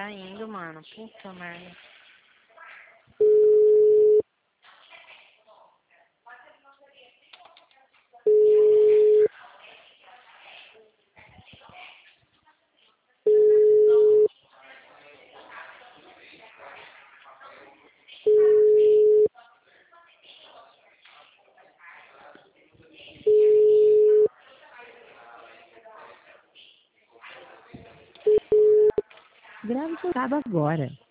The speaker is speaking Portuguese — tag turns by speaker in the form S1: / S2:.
S1: saindo, mano. Puta merda.
S2: Grave seu recado agora.